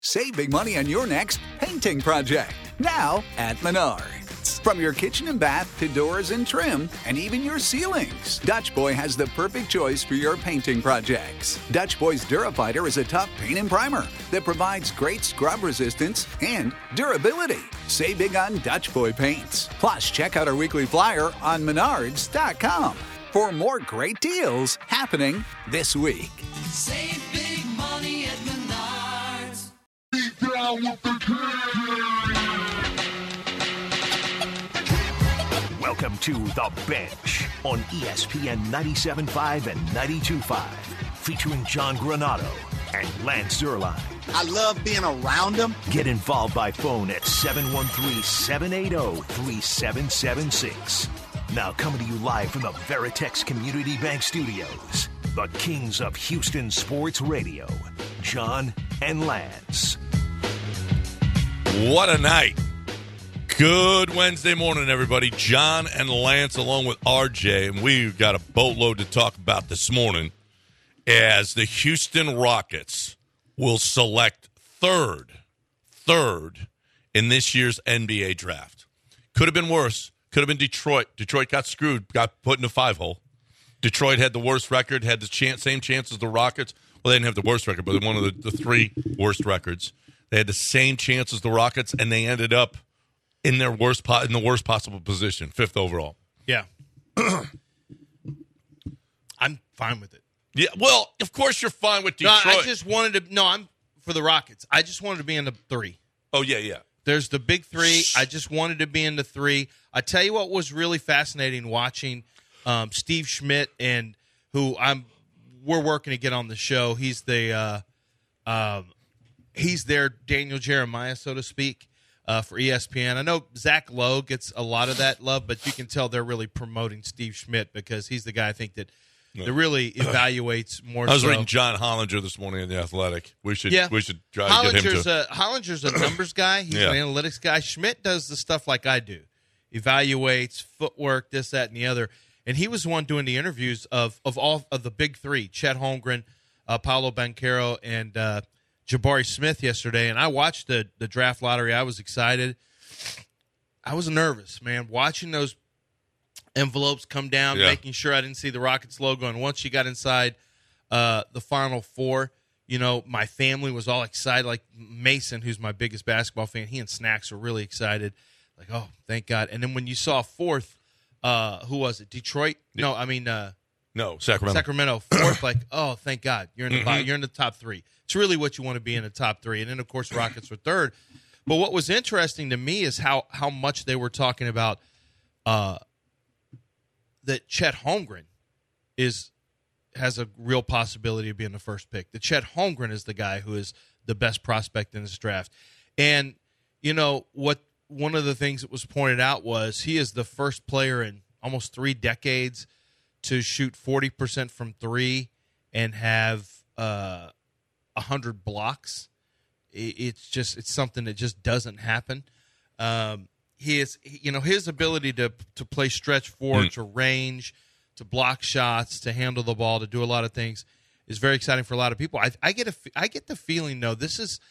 Save big money on your next painting project, now at Menards. From your kitchen and bath to doors and trim, and even your ceilings, Dutch Boy has the perfect choice for your painting projects. Dutch Boy's Durafighter is a tough paint and primer that provides great scrub resistance and durability. Save big on Dutch Boy paints. Plus, check out our weekly flyer on Menards.com for more great deals happening this week. Save big money at Menards. Welcome to The Bench on ESPN 97.5 and 92.5, featuring John Granado and Lance Zierlein. I love being around them. Get involved by phone at 713-780-3776. Now coming to you live from the Veritex Community Bank Studios, the kings of Houston Sports Radio, John and Lance. What a night. Good Wednesday morning, everybody. John and Lance along with RJ, and we've got a boatload to talk about this morning as the Houston Rockets will select third in this year's NBA draft. Could have been worse. Could have been Detroit. Detroit got screwed, got put in a 5-hole. Detroit had the worst record, had the same chance as the Rockets. Well, they didn't have the worst record, but one of the three worst records. They had the same chance as the Rockets, and they ended up in their worst possible position, 5th overall. Yeah. I'm fine with it. Yeah, well, of course you're fine with Detroit. No, I just wanted to – no, I'm for the Rockets. I just wanted to be in the 3. Oh, yeah. There's the big 3. I just wanted to be in the 3. I tell you what was really fascinating watching Steve Schmidt, and who we're working to get on the show. He's their Daniel Jeremiah, so to speak, for ESPN. I know Zach Lowe gets a lot of that love, but you can tell they're really promoting Steve Schmidt because he's the guy I think that really evaluates more. I was reading John Hollinger this morning in The Athletic. We should try to get him to. Hollinger's a numbers guy. He's an analytics guy. Schmidt does the stuff like I do. Evaluates footwork, this, that, and the other. And he was the one doing the interviews of all of the big 3, Chet Holmgren, Paolo Banchero, and Jabari Smith yesterday. And I watched the draft lottery. I was excited. I was nervous, man, watching those envelopes come down, making sure I didn't see the Rockets logo. And once you got inside the Final Four, you know, my family was all excited. Like Mason, who's my biggest basketball fan, he and Snacks were really excited. Like, oh, thank God. And then when you saw 4th, who was it? Detroit? No, I mean no, Sacramento. Sacramento 4th. Like, oh, thank God, you're in the you're in the top 3. It's really what you want to be in the top 3. And then of course Rockets were 3rd. But what was interesting to me is how much they were talking about that Chet Holmgren has a real possibility of being the first pick. That Chet Holmgren is the guy who is the best prospect in this draft. And you know what? One of the things that was pointed out was he is the first player in almost 3 decades to shoot 40% from 3 and have 100 blocks. It's something that just doesn't happen. His ability to play stretch forward, to range, to block shots, to handle the ball, to do a lot of things is very exciting for a lot of people. I get the feeling though.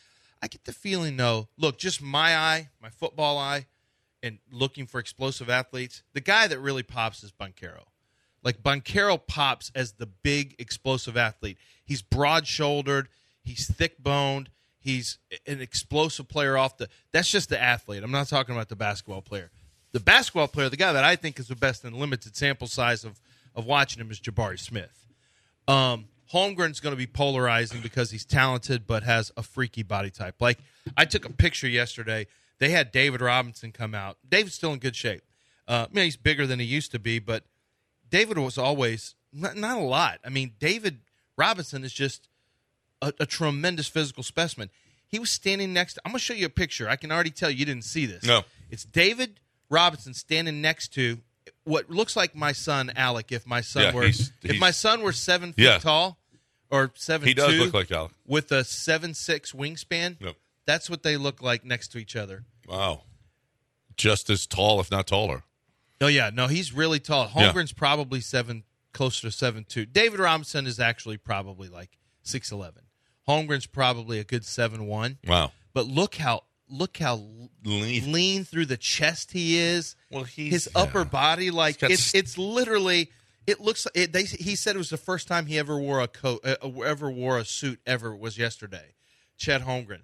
Look, just my football eye, and looking for explosive athletes, the guy that really pops is Banchero. Like, Banchero pops as the big explosive athlete. He's broad-shouldered. He's thick-boned. He's an explosive player that's just the athlete. I'm not talking about the basketball player. The basketball player, the guy that I think is the best in limited sample size of watching him is Jabari Smith. Holmgren's going to be polarizing because he's talented but has a freaky body type. Like, I took a picture yesterday. They had David Robinson come out. David's still in good shape. He's bigger than he used to be, but David was always not a lot. I mean, David Robinson is just a tremendous physical specimen. He was standing next to – I'm going to show you a picture. I can already tell you didn't see this. No. It's David Robinson standing next to what looks like my son, Alec, if my son my son were 7 feet tall or 7'2". He does look like Alec. With a 7'6" wingspan. Yep. That's what they look like next to each other. Wow. Just as tall, if not taller. Oh, yeah. No, he's really tall. Holmgren's probably closer to 7'2". David Robinson is actually probably like 6'11". Holmgren's probably a good 7'1". Wow. But look how lean through the chest he is. Well, his upper body, like it's literally. It looks. He said it was the first time he ever wore a coat, ever wore a suit ever was yesterday. Chet Holmgren.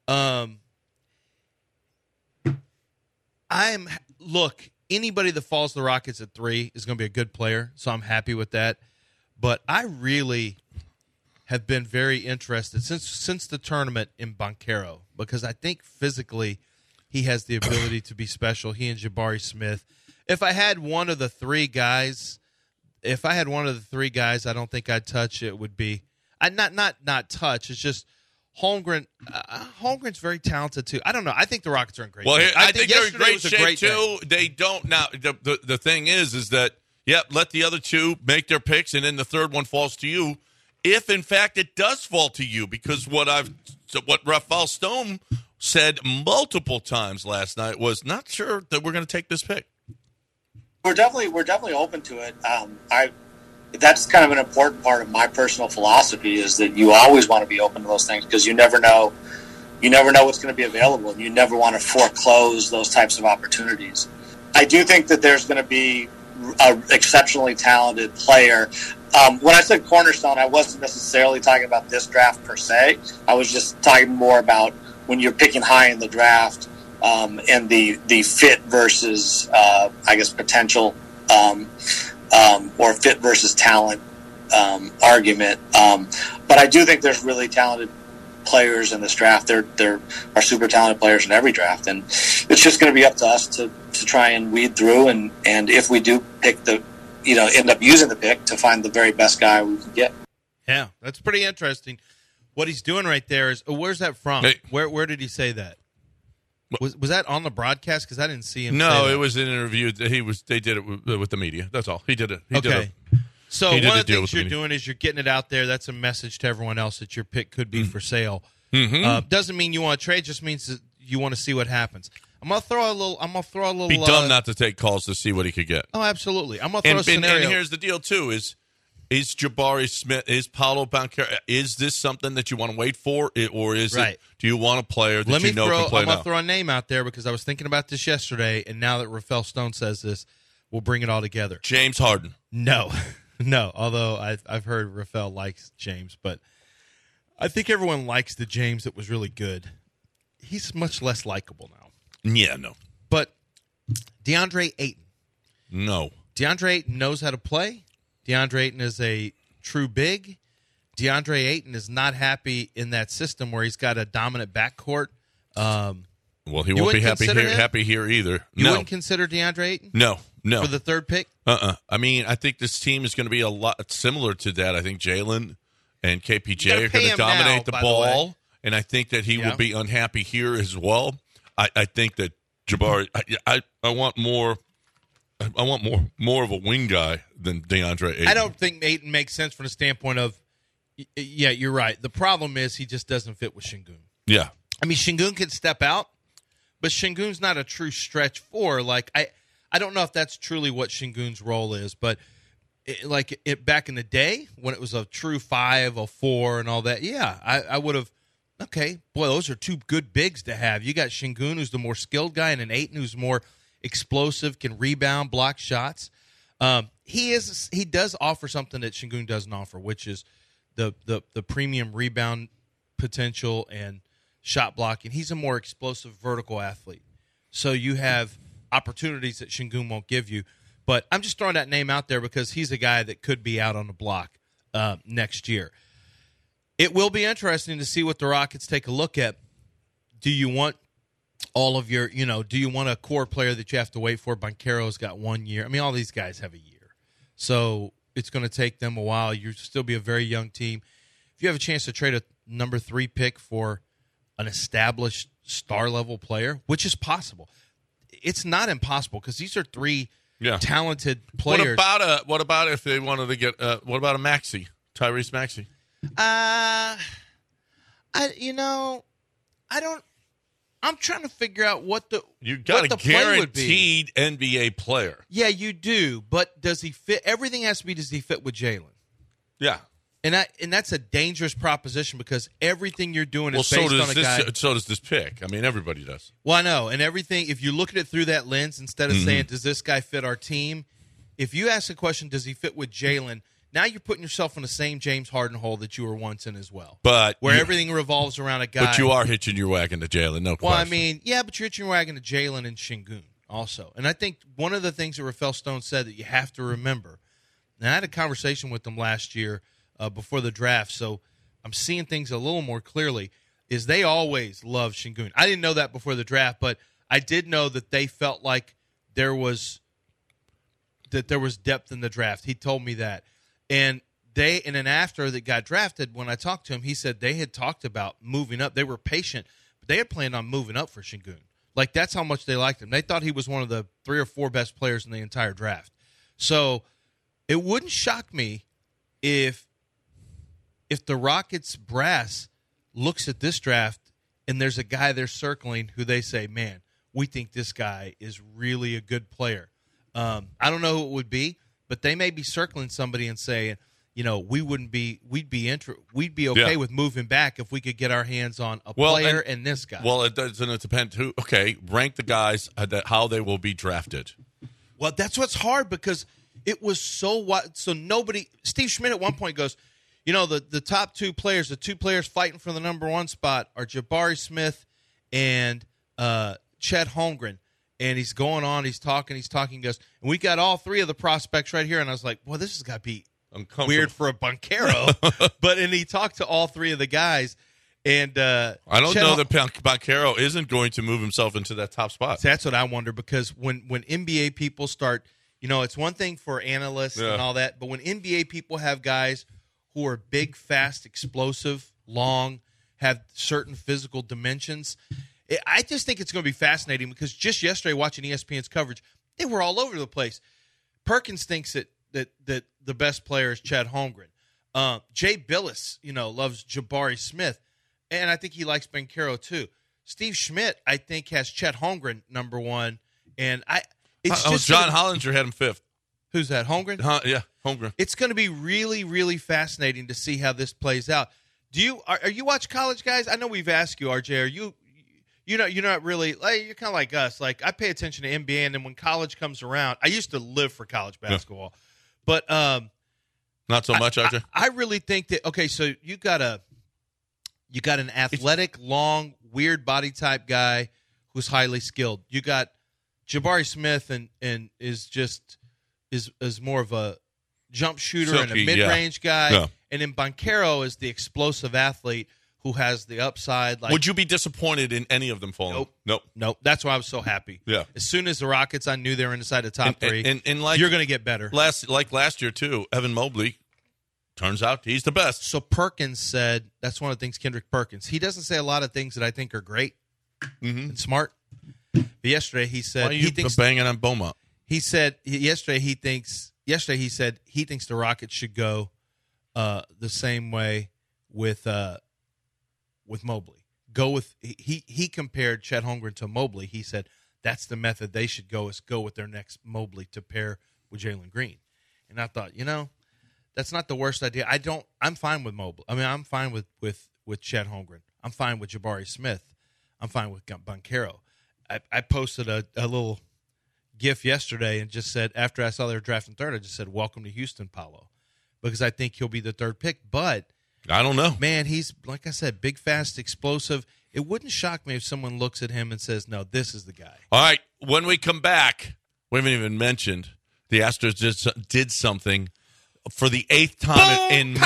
Look. Anybody that falls the Rockets at 3 is going to be a good player, so I'm happy with that. But I really have been very interested since the tournament in Banchero, because I think physically he has the ability to be special. He and Jabari Smith. If I had one of the three guys, I don't think I'd touch. It would be not touch. It's just Holmgren. Holmgren's very talented too. I don't know. I think the Rockets are in great shape. I think they're in great shape too. They don't now. The thing is that let the other two make their picks, and then the third one falls to you. If in fact it does fall to you, because what Rafael Stone said multiple times last night was not sure that we're going to take this pick. We're definitely open to it. That's kind of an important part of my personal philosophy, is that you always want to be open to those things, because you never know what's going to be available, and you never want to foreclose those types of opportunities. I do think that there's going to be an exceptionally talented player. When I said cornerstone, I wasn't necessarily talking about this draft per se. I was just talking more about when you're picking high in the draft, and the fit versus, potential, or fit versus talent argument. But I do think there's really talented players in this draft. There are super talented players in every draft, and it's just going to be up to us to try and weed through, and if we do pick end up using the pick, to find the very best guy we can get. Yeah, that's pretty interesting. What he's doing right there is, where's that from? Hey. Where did he say that? Was that on the broadcast? Because I didn't see him. No, say it was an interview. They did it with the media. That's all. He did it. So one of the things you're doing is you're getting it out there. That's a message to everyone else that your pick could be for sale. Mm-hmm. Doesn't mean you want to trade. Just means that you want to see what happens. I'm gonna throw a little. Be dumb not to take calls to see what he could get. Oh, absolutely. I'm gonna throw a scenario. And here's the deal too: is Jabari Smith, is Paolo Banchero, is this something that you want to wait for, or is it? Do you want a player that can play I'm now? gonna throw a name out there, because I was thinking about this yesterday, and now that Rafael Stone says this, we'll bring it all together. James Harden. No. Although I've heard Rafael likes James, but I think everyone likes the James that was really good. He's much less likable now. Yeah, no. But DeAndre Ayton. No. DeAndre Ayton knows how to play. DeAndre Ayton is a true big. DeAndre Ayton is not happy in that system where he's got a dominant backcourt. Well, he won't be happy here either. You wouldn't consider DeAndre Ayton? No. For the third pick? I mean, I think this team is going to be a lot similar to that. I think Jalen and KPJ are going to dominate the ball, and I think that he will be unhappy here as well. I think that Jabari. I want more. I want more of a wing guy than DeAndre Ayton. I don't think Ayton makes sense from the standpoint of. Yeah, you're right. The problem is he just doesn't fit with Şengün. Yeah, I mean Şengün can step out, but Şengün's not a true stretch four. Like I don't know if that's truly what Şengün's role is, but back in the day when it was a true 5, a 4, and all that, yeah, I would have. Okay, boy, those are two good bigs to have. You got Şengün, who's the more skilled guy, and an Ayton who's more explosive, can rebound, block shots. He does offer something that Şengün doesn't offer, which is the premium rebound potential and shot blocking. He's a more explosive vertical athlete. So you have opportunities that Şengün won't give you. But I'm just throwing that name out there because he's a guy that could be out on the block next year. It will be interesting to see what the Rockets take a look at. Do you want all of your, do you want a core player that you have to wait for? Banchero's got 1 year. I mean, all these guys have a year. So it's going to take them a while. You'll still be a very young team. If you have a chance to trade a number 3 pick for an established star-level player, which is possible, it's not impossible because these are 3 talented players. What about if they wanted to get what about a Maxey, Tyrese Maxey? I don't. I'm trying to figure out you got a guaranteed NBA player. Yeah, you do. But does he fit? Everything has to be. Does he fit with Jalen? Yeah. And that's a dangerous proposition because everything you're doing is Well, based on a guy. So does this pick. I mean, everybody does. Well, I know. And everything, if you look at it through that lens, instead of saying, does this guy fit our team? If you ask the question, does he fit with Jalen? Now you're putting yourself in the same James Harden hole that you were once in as well. But where everything revolves around a guy. But you are hitching your wagon to Jalen, no question. Well, I mean, yeah, but you're hitching your wagon to Jalen and Şengün also. And I think one of the things that Rafael Stone said that you have to remember, and I had a conversation with them last year before the draft, so I'm seeing things a little more clearly, is they always loved Şengün. I didn't know that before the draft, but I did know that they felt like there was depth in the draft. He told me that. And then after they got drafted, when I talked to him, he said they had talked about moving up. They were patient, but they had planned on moving up for Şengün. Like, that's how much they liked him. They thought he was one of the 3 or 4 best players in the entire draft. So it wouldn't shock me if the Rockets brass looks at this draft and there's a guy they're circling who they say, man, we think this guy is really a good player. I don't know who it would be, but they may be circling somebody and saying, we'd be okay with moving back if we could get our hands on a player and this guy. Well, it doesn't depend who. Okay, rank the guys how they will be drafted. Well, that's what's hard because it was so nobody. Steve Schmidt at one point goes, the top 2 players, the 2 players fighting for the number 1 spot are Jabari Smith and Chet Holmgren. And he's going on, he's talking, he goes, and we got all 3 of the prospects right here. And I was like, well, this has got to be weird for a Banchero. And he talked to all 3 of the guys. And I don't know that Banchero isn't going to move himself into that top spot. So that's what I wonder, because when NBA people start, it's one thing for analysts and all that, but when NBA people have guys who are big, fast, explosive, long, have certain physical dimensions, I just think it's going to be fascinating because just yesterday watching ESPN's coverage, they were all over the place. Perkins thinks that the best player is Chet Holmgren. Jay Billis, loves Jabari Smith, and I think he likes Banchero too. Steve Schmidt, I think, has Chet Holmgren number 1, and John Hollinger had him 5th. Who's that? Holmgren? Yeah, Holmgren. It's going to be really, really fascinating to see how this plays out. Are you watch college guys? I know we've asked you, RJ. Are you? You're not really you're kind of like us. Like, I pay attention to NBA, and then when college comes around, I used to live for college basketball, but not so much, RJ. I really think that so you got an athletic, long, weird body type guy who's highly skilled. You got Jabari Smith and is more of a jump shooter and a mid-range guy, and then Banchero is the explosive athlete who has the upside. Would you be disappointed in any of them falling? Nope. That's why I was so happy. Yeah. As soon as the Rockets, I knew they were inside the top 3. And you're going to get better. Last year, too, Evan Mobley, turns out he's the best. So Perkins said, that's one of the things, Kendrick Perkins. He doesn't say a lot of things that I think are great and smart. But yesterday he said, why are you banging on Beaumont? He said yesterday he said he thinks the Rockets should go the same way with Mobley. He compared Chet Holmgren to Mobley. He said that's the method they should go with their next Mobley to pair with Jalen Green. And I thought, that's not the worst idea. I'm fine with Mobley. I mean, I'm fine with Chet Holmgren. I'm fine with Jabari Smith. I'm fine with Banchero. I posted a little GIF yesterday and just said, after I saw they were drafting 3rd, I just said, welcome to Houston, Paolo, because I think he'll be the 3rd pick. But I don't know. Man, he's, like I said, big, fast, explosive. It wouldn't shock me if someone looks at him and says, no, this is the guy. All right, when we come back, we haven't even mentioned the Astros just did something for the 8th time in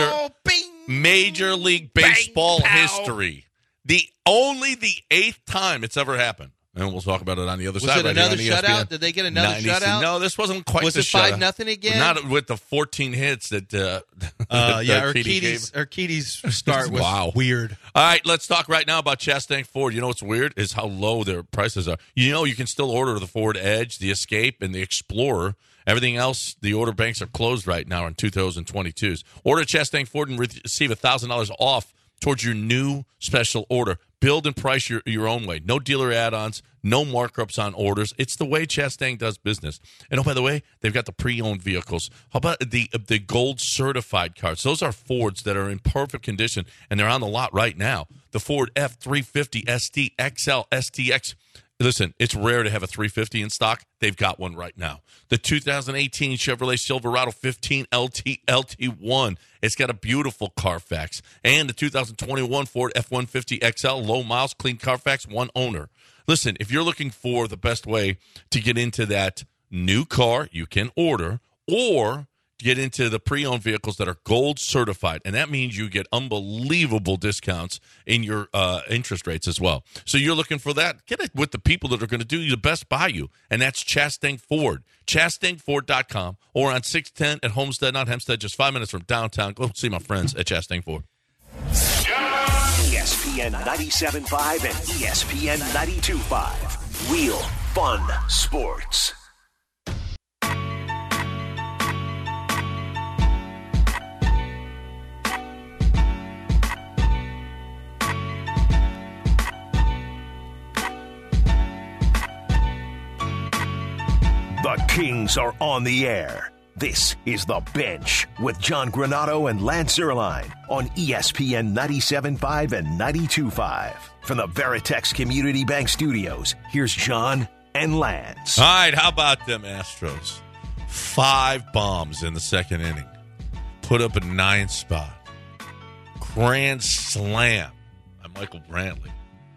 Major League Baseball history. The 8th time it's ever happened. And we'll talk about it on the other side. Was it another shutout? Did they get another shutout? No, this wasn't quite the shutout. Was it 5-0 again? Not with the 14 hits that Urquidy's start was weird. All right, let's talk right now about Chastang Ford. You know what's weird is how low their prices are. You can still order the Ford Edge, the Escape, and the Explorer. Everything else, the order banks are closed right now in 2022s. Order Chastang Ford and receive $1,000 off towards your new special order. Build and price your own way. No dealer add-ons, no markups on orders. It's the way Chastang does business. And, oh, by the way, they've got the pre-owned vehicles. How about the gold certified cars? Those are Fords that are in perfect condition, and they're on the lot right now. The Ford F350 ST XL STX. Listen, it's rare to have a 350 in stock. They've got one right now. The 2018 Chevrolet Silverado 15 LT1. It's got a beautiful Carfax. And the 2021 Ford F-150 XL, low miles, clean Carfax, one owner. Listen, if you're looking for the best way to get into that new car, you can order, or get into the pre-owned vehicles that are gold certified, and that means you get unbelievable discounts in your interest rates as well. So you're looking for that, get it with the people that are going to do the best by you, and that's Chastang Ford. ChastangFord.com, or on 610 at Homestead, not Hempstead, just 5 minutes from downtown. Go see my friends at Chastang Ford. ESPN 97.5 and ESPN 92.5. Real fun sports. The Kings are on the air. This is The Bench with John Granato and Lance Zierlein on ESPN 97.5 and 92.5. From the Veritex Community Bank Studios, here's John and Lance. All right, how about them Astros? 5 bombs in the second inning. Put up a 9 spot. Grand slam by Michael Brantley.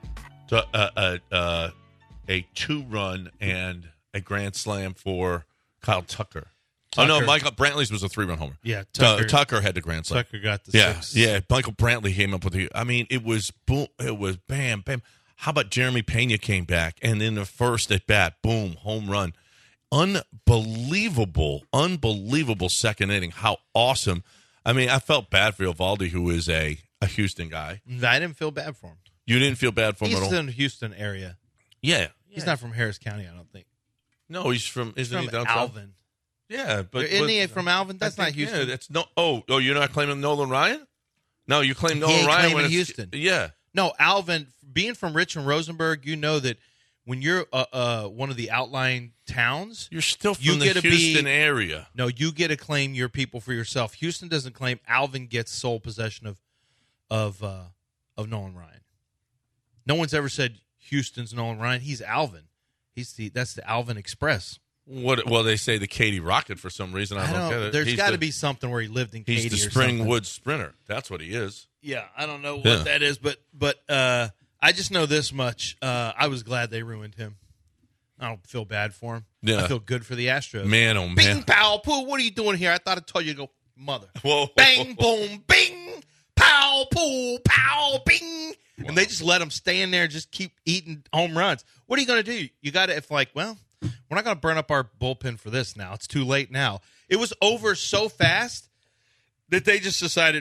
A 2-run and a grand slam for Kyle Tucker. Oh, no, Michael Brantley's was a 3-run homer. Yeah, Tucker had the grand slam. Tucker got the 6. Yeah, Michael Brantley came up with the. I mean, it was boom. It was bam, bam. How about Jeremy Pena came back, and in the first at bat, boom, home run. Unbelievable second inning. How awesome. I mean, I felt bad for Eovaldi, who is a Houston guy. I didn't feel bad for him. You didn't feel bad for him at all? He's in the Houston area. Yeah. He's not from Harris County, I don't think. No, he's from, isn't he down south? Alvin. Yeah, but isn't he from Alvin? That's not Houston. Yeah, that's no. Oh, you're not claiming Nolan Ryan? No, you claim Nolan Ryan when it's Houston. Yeah. No, Alvin. Being from Richmond, Rosenberg, you know that when you're one of the outlying towns, you're still from the Houston area. No, you get to claim your people for yourself. Houston doesn't claim. Alvin gets sole possession of Nolan Ryan. No one's ever said Houston's Nolan Ryan. He's Alvin. That's the Alvin Express. Well, they say the Katy Rocket for some reason. I don't get it. There's got to be something where he lived in Katy. He's the Springwood Sprinter. That's what he is. Yeah, I don't know what that is, but I just know this much. I was glad they ruined him. I don't feel bad for him. Yeah. I feel good for the Astros. Man, oh man. Bing, pow, poo. What are you doing here? I thought I told you to go, mother. Whoa. Bang, boom, bing, pow, poo, pow, bing. Wow. And they just let him stay in there and just keep eating home runs. What are you going to do? You got to, we're not going to burn up our bullpen for this now. It's too late now. It was over so fast that they just decided,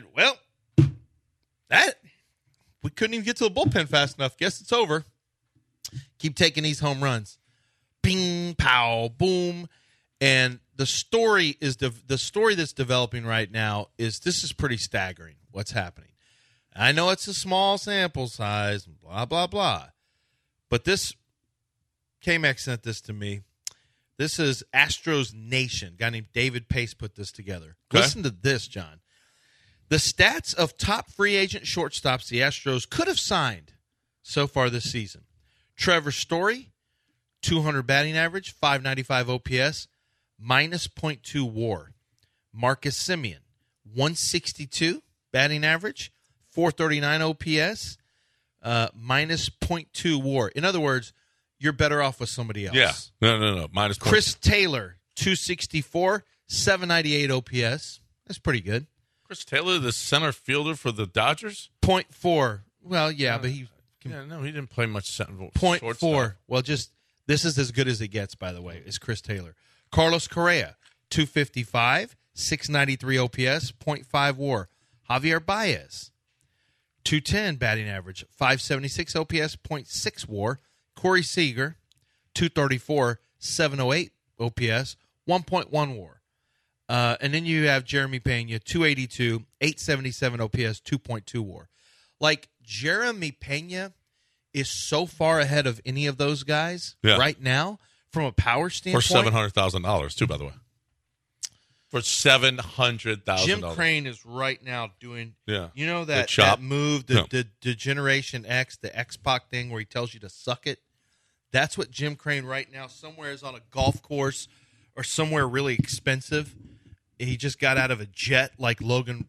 we couldn't even get to the bullpen fast enough. Guess it's over. Keep taking these home runs. Bing, pow, boom. And the story that's developing right now is this is pretty staggering what's happening. I know it's a small sample size, blah, blah, blah. But K-Max sent this to me. This is Astros Nation. A guy named David Pace put this together. Okay. Listen to this, John. The stats of top free agent shortstops the Astros could have signed so far this season. Trevor Story, 200 batting average, 595 OPS, minus .2 WAR. Marcus Semien, 162 batting average, 439 OPS, minus .2 WAR. In other words, you're better off with somebody else. Yeah. No. Minus Chris Taylor, 264, 798 OPS. That's pretty good. Chris Taylor, the center fielder for the Dodgers? 0.4. Well, yeah, but he didn't play much center. 0.4. Well, this is as good as it gets, by the way, is Chris Taylor. Carlos Correa, 255, 693 OPS, 0.5 WAR. Javier Baez, 210 batting average, 576 OPS, 0.6 WAR. Corey Seager, 234, 708 OPS, 1.1 WAR. And then you have Jeremy Pena, 282, 877 OPS, 2.2 WAR. Like Jeremy Pena is so far ahead of any of those guys right now from a power standpoint. For $700,000 too, by the way. For $700,000. Jim Crane is right now doing, you know, that chop. move, the Generation X, the X-Pac thing where he tells you to suck it. That's what Jim Crane right now somewhere is on a golf course or somewhere really expensive. He just got out of a jet like Logan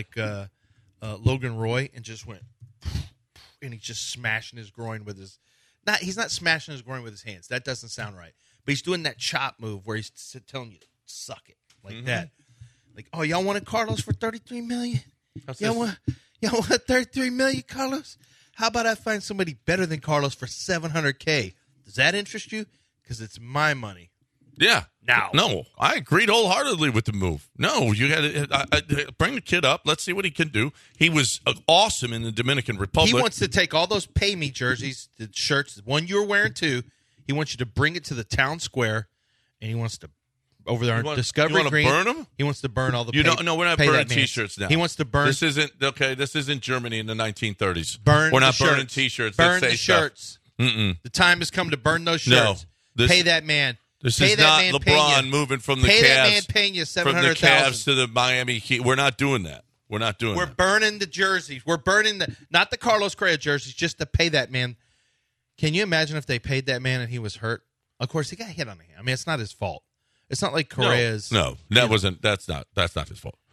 Roy and just went, and he's just smashing his groin with his. He's not smashing his groin with his hands. That doesn't sound right. But he's doing that chop move where he's telling you to suck it like that. Like, oh, y'all wanted Carlos for $33 million? Y'all want $33 million, Carlos? How about I find somebody better than Carlos for $700K? Does that interest you? Because it's my money. Yeah. Now. No, I agreed wholeheartedly with the move. No, you got to bring the kid up. Let's see what he can do. He was awesome in the Dominican Republic. He wants to take all those pay me jerseys, the shirts, the one you were wearing too. He wants you to bring it to the town square, and he wants to over there on Discovery Green. You want to burn them? He wants to burn all the. No, we're not burning T-shirts now. He wants to burn. This isn't Germany in the 1930s. We're not burning T-shirts. Burn the shirts. The time has come to burn those shirts. Pay that man. This Pay is that not man LeBron Pena. moving from the Pay Cavs. that man Pena from the Cavs to the Miami Heat. We're not doing that. We're burning the jerseys. We're burning not the Carlos Correa jerseys, just to pay that man. Can you imagine if they paid that man and he was hurt? Of course, he got hit on the hand. I mean, it's not his fault. It's not like Correa's. No, that's not his fault.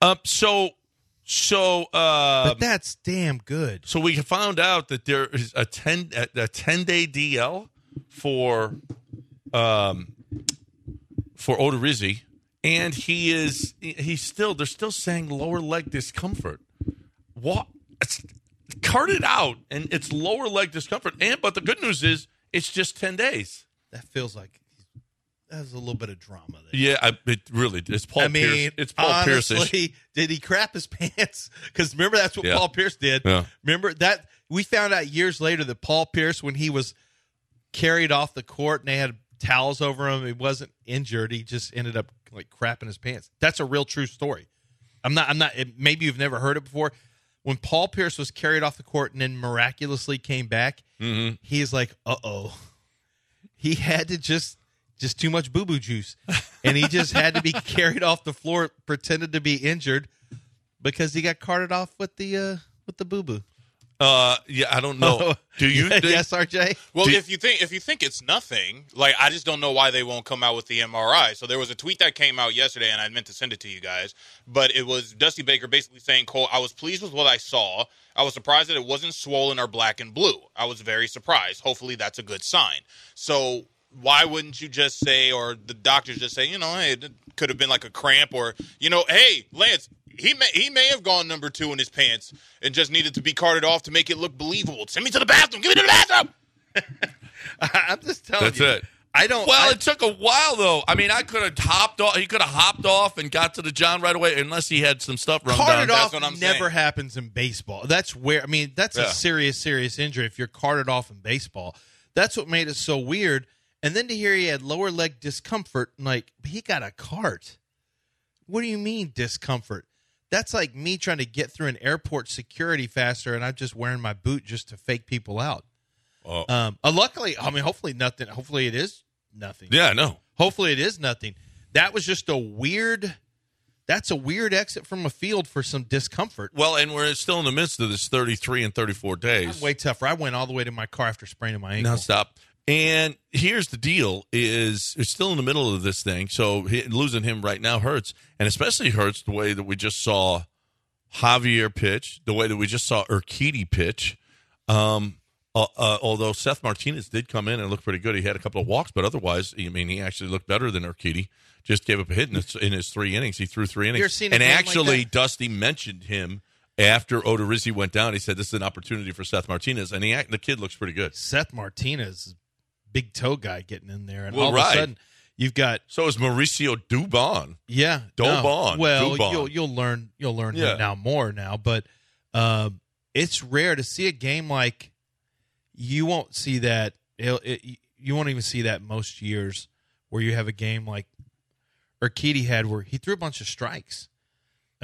But that's damn good. So we found out that there is a 10-day DL for Odorizzi, and they're still saying lower leg discomfort. What? Cut it out, and it's lower leg discomfort. But the good news is it's just 10 days. That feels like there's a little bit of drama there. Yeah, it's Paul Pierce. It's Paul honestly, Pierce. Did he crap his pants? Because remember, that's what Paul Pierce did. Yeah. Remember that we found out years later that Paul Pierce, when he was carried off the court and they had towels over him, he wasn't injured. He just ended up like crapping his pants. That's a real true story. I'm not. Maybe you've never heard it before. When Paul Pierce was carried off the court and then miraculously came back, he's like, uh-oh. He had to just too much boo-boo juice. And he just had to be carried off the floor, pretended to be injured because he got carted off with the boo-boo. Yeah, I don't know. Do you think? Yes, RJ? Well, if you think it's nothing, like I just don't know why they won't come out with the MRI. So there was a tweet that came out yesterday, and I meant to send it to you guys, but it was Dusty Baker basically saying, Cole, I was pleased with what I saw. I was surprised that it wasn't swollen or black and blue. I was very surprised. Hopefully that's a good sign. So why wouldn't you just say, or the doctors just say, hey, it could have been like a cramp, or, hey, Lance, he may have gone number 2 in his pants and just needed to be carted off to make it look believable. Send me to the bathroom. Give me to the bathroom. I'm just telling That's you. it. I don't. Well, it took a while though. I mean, I could have hopped off. He could have hopped off and got to the John right away, unless he had some stuff run carted down. off That's what I'm never saying. happens in baseball. That's where that's a serious injury if you're carted off in baseball. That's what made it so weird. And then to hear he had lower leg discomfort, like he got a cart. What do you mean discomfort? That's like me trying to get through an airport security faster, and I'm just wearing my boot just to fake people out. Luckily, hopefully nothing. Hopefully it is nothing. Yeah, no. Hopefully it is nothing. That was just a weird. That's a weird exit from a field for some discomfort. Well, and we're still in the midst of this 33 and 34 days. I'm way tougher. I went all the way to my car after spraining my ankle. Now stop. And here's the deal: is we're still in the middle of this thing, so losing him right now hurts, and especially hurts the way that we just saw Javier pitch, the way that we just saw Urquidy pitch. Although Seth Martinez did come in and look pretty good, he had a couple of walks, but otherwise, he actually looked better than Urquidy. Just gave up a hit in his 3 innings. He threw 3 innings, You're seeing a and game actually, like that? Dusty mentioned him after Odorizzi went down. He said this is an opportunity for Seth Martinez, and the kid looks pretty good. Seth Martinez, big toe guy, getting in there, and Well, all of a sudden you've got So is Mauricio Dubon. Dubon. Well, Dubon. you'll learn him now more now, but it's rare to see a game like you won't see that. You won't even see that most years where you have a game like Urquidy had, where he threw a bunch of strikes.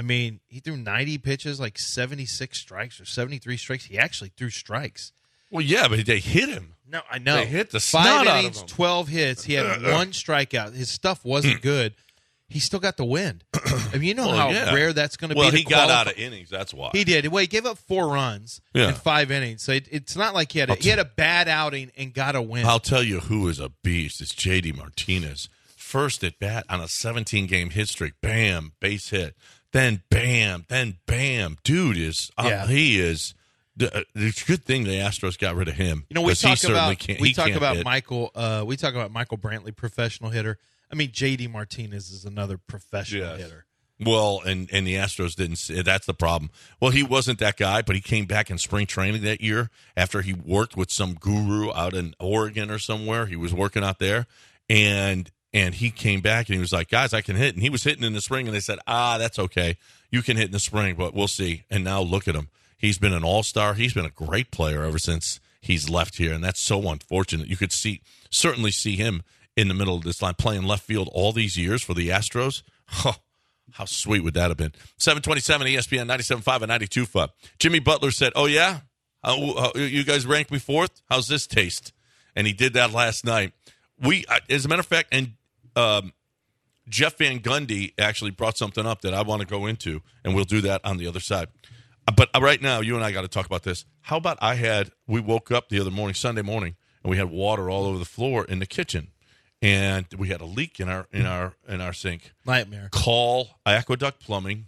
I mean, he threw 90 pitches, like 76 strikes or 73 strikes. He actually threw strikes. Well, yeah, but they hit him. No, I know. They hit the 5 snot out innings, of him. 12 hits. He had 1 strikeout. His stuff wasn't good. He still got the win. I mean, you know how rare that's going to be. Well, to he got out of innings. That's why. He did. Well, he gave up 4 runs in 5 innings. So it's not like he had a bad outing and got a win. I'll tell you who is a beast. It's J.D. Martinez. First at bat on a 17-game hit streak. Bam, base hit. Then bam, then bam. Dude is he is. It's a good thing the Astros got rid of him. You know, we talk about hit. Michael. We talk about Michael Brantley, professional hitter. I mean, J.D. Martinez is another professional hitter. Well, and the Astros didn't. That's the problem. Well, he wasn't that guy, but he came back in spring training that year after he worked with some guru out in Oregon or somewhere. He was working out there, and he came back and he was like, guys, I can hit. And he was hitting in the spring, and they said, that's okay. You can hit in the spring, but we'll see. And now look at him. He's been an all-star. He's been a great player ever since he's left here, and that's so unfortunate. You could certainly see him in the middle of this line playing left field all these years for the Astros. Oh, how sweet would that have been? 727 ESPN 97.5 and 92.5. Jimmy Butler said, oh, yeah? You guys ranked me 4th? How's this taste? And he did that last night. As a matter of fact, and Jeff Van Gundy actually brought something up that I want to go into, and we'll do that on the other side. But right now, you and I got to talk about this. How about we woke up the other morning, Sunday morning, and we had water all over the floor in the kitchen. And we had a leak in our sink. Nightmare. Call Aqueduct Plumbing.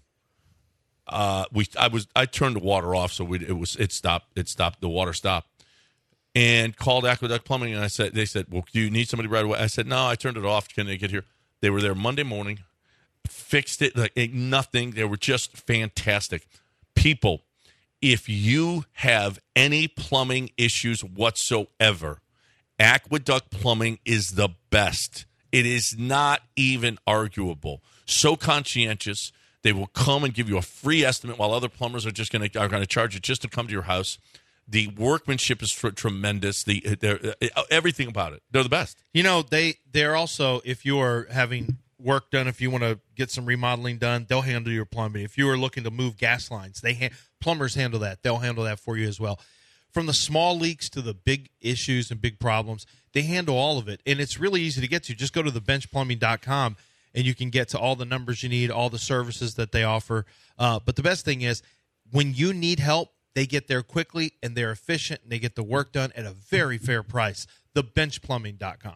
I turned the water off, so it stopped. The water stopped. And called Aqueduct Plumbing, and they said, well, do you need somebody right away? I said, no, I turned it off. Can they get here? They were there Monday morning, fixed it like nothing. They were just fantastic. People, if you have any plumbing issues whatsoever, Aqueduct Plumbing is the best. It is not even arguable. So conscientious. They will come and give you a free estimate while other plumbers are going to charge you just to come to your house. The workmanship is tremendous. Everything about it. They're the best. You know, they're also, if you are having work done, if you want to get some remodeling done, they'll handle your plumbing. If you are looking to move gas lines, plumbers handle that. They'll handle that for you as well. From the small leaks to the big issues and big problems, they handle all of it. And it's really easy to get to. Just go to thebenchplumbing.com, and you can get to all the numbers you need, all the services that they offer. But the best thing is, when you need help, they get there quickly, and they're efficient, and they get the work done at a very fair price. Thebenchplumbing.com.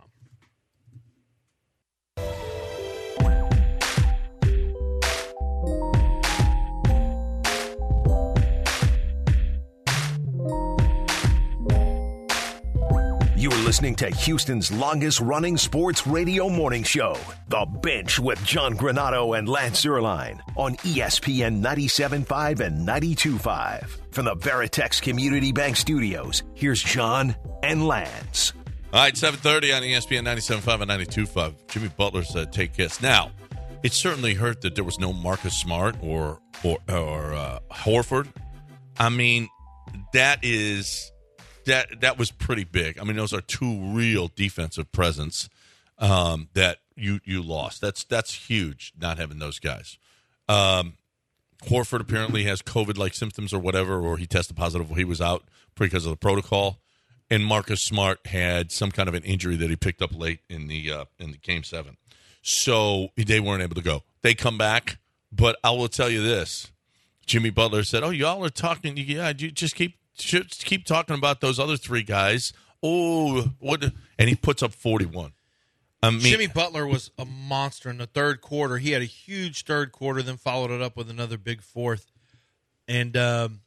You are listening to Houston's longest-running sports radio morning show, The Bench with John Granato and Lance Zierlein on ESPN 97.5 and 92.5. From the Veritex Community Bank Studios, here's John and Lance. All right, 7:30 on ESPN 97.5 and 92.5. Jimmy Butler said, take this. Now, it certainly hurt that there was no Marcus Smart or Horford. I mean, that was pretty big. I mean, those are two real defensive presence that you lost. That's huge, not having those guys. Horford apparently has COVID-like symptoms or whatever, or he tested positive while he was out because of the protocol. And Marcus Smart had some kind of an injury that he picked up late in the Game 7. So they weren't able to go. They come back, but I will tell you this. Jimmy Butler said, oh, y'all are talking. Yeah, you just keep talking about those other three guys. Oh, what? And he puts up 41. I mean, Jimmy Butler was a monster in the third quarter. He had a huge third quarter, then followed it up with another big fourth. And, the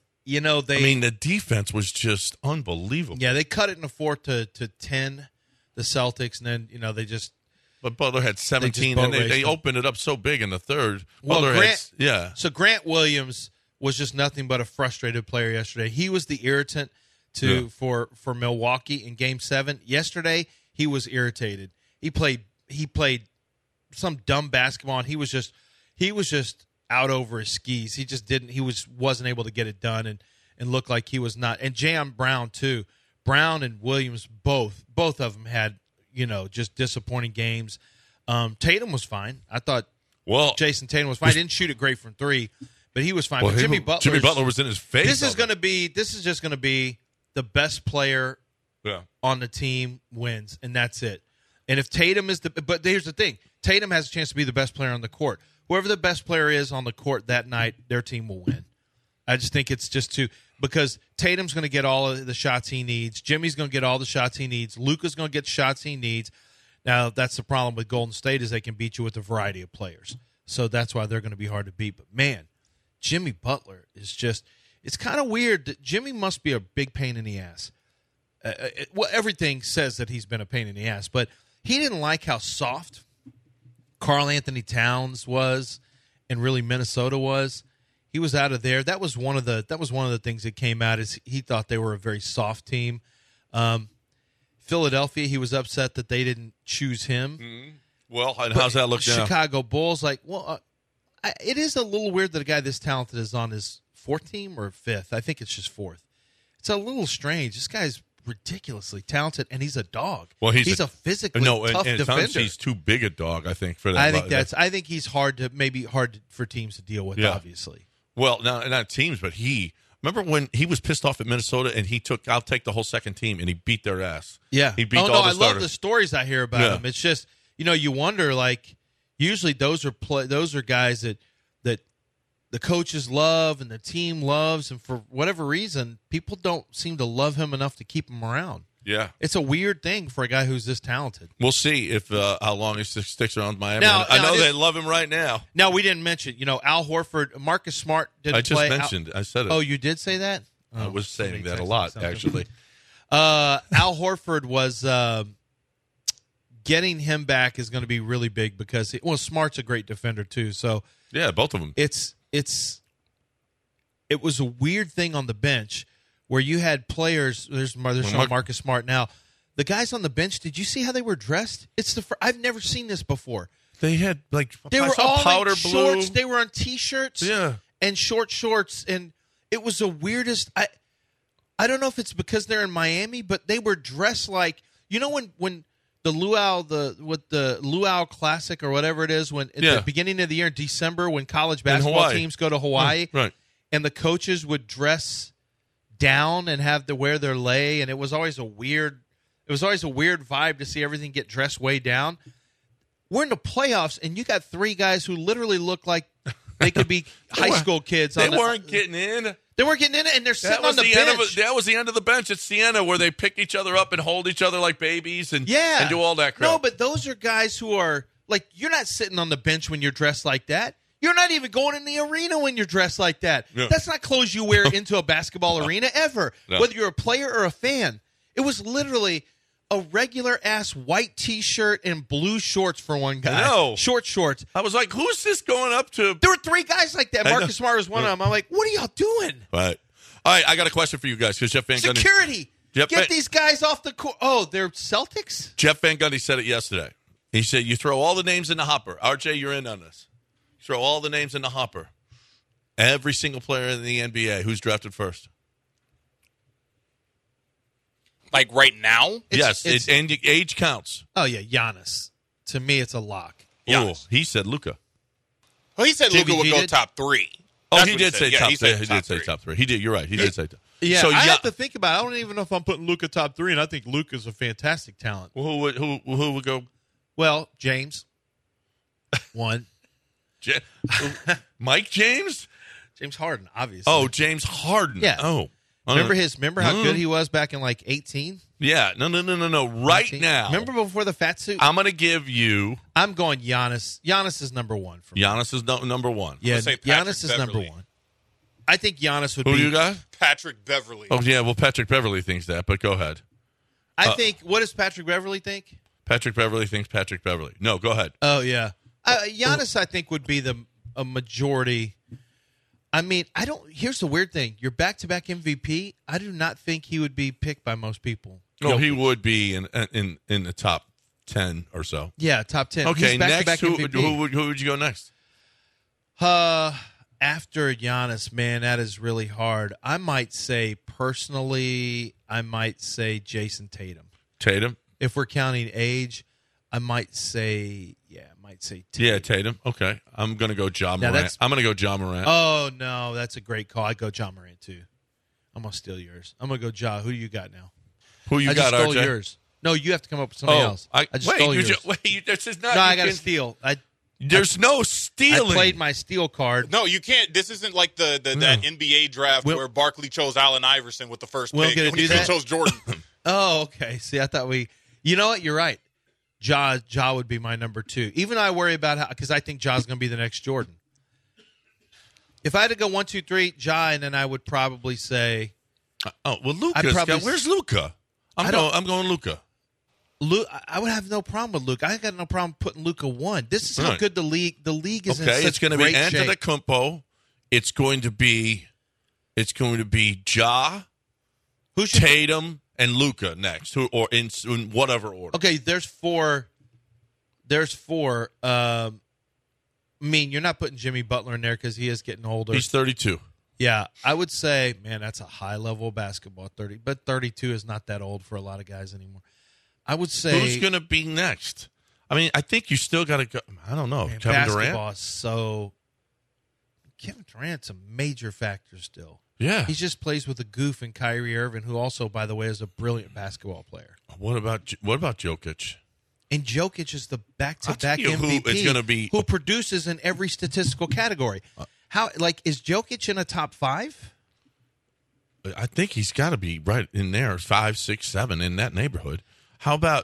defense was just unbelievable. Yeah, they cut it in the fourth to 10, the Celtics, and then, they just. But Butler had 17, and they opened it up so big in the third. Well, So Grant Williams was just nothing but a frustrated player yesterday. He was the irritant for Milwaukee in Game 7. Yesterday, he was irritated. He played some dumb basketball, and he was just out over his skis. He just wasn't able to get it done and looked like he was not. And Jaylen Brown too. Brown and Williams both of them had just disappointing games. Tatum was fine. I thought Well, Jason Tatum was fine. He didn't shoot it great from three, but he was fine. well, But Jimmy Butler was in his face. This is just going to be the best player on the team wins, and that's it. And if Tatum is but here's the thing: Tatum has a chance to be the best player on the court. Whoever the best player is on the court that night, their team will win. I just think it's just because Tatum's going to get all of the shots he needs. Jimmy's going to get all the shots he needs. Luka's going to get shots he needs. Now, that's the problem with Golden State is they can beat you with a variety of players. So that's why they're going to be hard to beat. But, man, Jimmy Butler is just – it's kind of weird that Jimmy must be a big pain in the ass. Well, everything says that he's been a pain in the ass, but he didn't like how soft Karl Anthony Towns was and really Minnesota was. He was out of there. That was one of the things that came out is he thought they were a very soft team. Philadelphia, he was upset that they didn't choose him. Mm-hmm. Well, and how's that look now? Chicago Bulls, it is a little weird that a guy this talented is on his fourth team or fifth. I think it's just fourth. It's a little strange. This guy's ridiculously talented, and he's a dog. Well, he's a physically tough defender. Sometimes he's too big a dog, I think, for that. I think he's hard for teams to deal with, obviously. Well, not teams, but remember when he was pissed off at Minnesota and I'll take the whole second team, and he beat their ass. Yeah. He beat all the starters. I love the stories I hear about him. It's just, you wonder, usually those are guys that the coaches love and the team loves, and for whatever reason, people don't seem to love him enough to keep him around. Yeah. It's a weird thing for a guy who's this talented. We'll see if how long he sticks around Miami. I know they love him right now. Now, we didn't mention, Al Horford, Marcus Smart didn't play. I just mentioned. I said it. Oh, you did say that? I was saying that a lot, actually. Al Horford was getting him back is going to be really big because Smart's a great defender too. So yeah, both of them. It was a weird thing on the bench where you had players. There's Marcus Smart now. The guys on the bench. Did you see how they were dressed? I've never seen this before. They had they were all powder in blue shorts. They were on t-shirts. And short shorts, and it was the weirdest. I don't know if it's because they're in Miami, but they were dressed like when the Luau Classic or whatever it is, when at the beginning of the year in December, when college basketball teams go to Hawaii, right, and the coaches would dress down and have to wear their lei, and it was always a weird vibe to see everything get dressed way down. We're in the playoffs, and you got three guys who literally look like they could be high school kids. They weren't getting in. They weren't getting in it, and they're sitting on the bench. That was the end of the bench at Siena, where they pick each other up and hold each other like babies and do all that crap. No, but those are guys who are you're not sitting on the bench when you're dressed like that. You're not even going in the arena when you're dressed like that. Yeah. That's not clothes you wear into a basketball arena ever, whether you're a player or a fan. It was literally a regular-ass white T-shirt and blue shorts for one guy. No. Short shorts. I was like, who's this going up to? There were three guys like that. Marcus Smart was one of them. I'm like, what are y'all doing? Right. All right, I got a question for you guys. Because Jeff Van Gundy... Security! Get these guys off the court. Oh, they're Celtics? Jeff Van Gundy said it yesterday. He said, you throw all the names in the hopper. RJ, you're in on this. Throw all the names in the hopper. Every single player in the NBA. Who's drafted first? Like right now? Yes, and age counts. Oh, yeah, Giannis. To me, it's a lock. Oh, he said Luka. Well, he said Luka would go top three. Oh, he did say top three. He did say top three. He did. You're right. He did say top. Yeah, so, I have to think about it. I don't even know if I'm putting Luka top three, and I think Luka's a fantastic talent. Well, who would go? Well, James. One. Mike James? James Harden, obviously. Oh, James Harden. Yeah. Oh. Remember how good he was back in 18? Yeah. No. Right 19? now. Remember before the fat suit? I'm going to give you. I'm going Giannis. Giannis is number one for me. Giannis is number one. Yeah, Giannis is number one. I think Giannis would be. Who you got? Patrick Beverley. Oh, yeah. Well, Patrick Beverley thinks that, but go ahead. I think. What does Patrick Beverley think? Patrick Beverley thinks Patrick Beverley. No, go ahead. Oh, yeah. Giannis, I think, would be a majority. I mean, here's the weird thing. You're back-to-back MVP. I do not think he would be picked by most people. No, he would be in the top 10 or so. Yeah, top 10. Okay, He's next, who MVP. would you go next? After Giannis, man, that is really hard. I might say, personally, Jason Tatum. Tatum? If we're counting age. I might say Tatum. Yeah, Tatum. Okay. I'm going to go Ja Now, Morant. that's- I'm going to go Ja Morant. Oh, no, that's a great call. I'd go Ja Morant, too. I'm going to steal yours. I'm going to go Ja. Who do you got now? Who you I got, just stole RJ? yours. No, you have to come up with somebody else. I just stole yours. This is not. No, you I got to can- steal. There's no I stealing. played my steal card. No, you can't. This isn't like that NBA draft We'll- where Barkley chose Allen Iverson with the first We're pick. gonna When do he that? chose Jordan. Oh, okay. See, I thought you know what? You're right. Ja would be my number 2. Even I worry about because I think Ja's going to be the next Jordan. If I had to go 1, 2, 3, Ja, and then I would probably say well, I'd Luka's probably- where's Luka? I'm going Luka. I would have no problem with Luka. I got no problem putting Luka 1. This is how Right. good the league is. Okay, in it's such going to be great shape. Antetokounmpo. It's going to be Ja, Who should Tatum, and Luka next, or in whatever order. Okay, there's four. I mean, you're not putting Jimmy Butler in there because he is getting older. He's 32. Yeah, I would say, man, that's a high level of basketball. 30, but 32 is not that old for a lot of guys anymore. I would say Who's going to be next? I mean, I think you still got to go. I don't know. man, Kevin basketball Durant. is so. Kevin Durant's a major factor still. Yeah. He just plays with a goof in Kyrie Irving, who also, by the way, is a brilliant basketball player. What about Jokic? And Jokic is the back-to-back I'll tell you who MVP is gonna be- who produces in every statistical category. Is Jokic in a top 5? I think he's got to be right in there, 5, 6, 7 in that neighborhood. How about